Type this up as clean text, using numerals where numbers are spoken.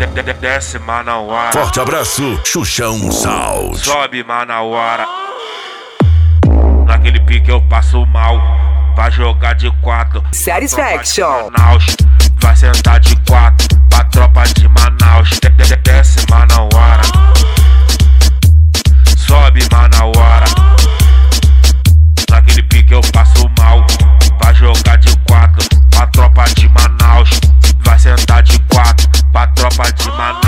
Desce Manauara. Forte abraço, Xuxão Sound. Sobe Manauara. Naquele pique eu passo mal. Vai jogar de 4. Satisfaction. Vai sentar de 4. Pra tropa de Manaus. Desce Manauara. Sobe Manauara. Naquele pique eu passo mal. Vai jogar de 4. Pra tropa de Manaus. Vai sentar de 4. Pra tropa de Manaus.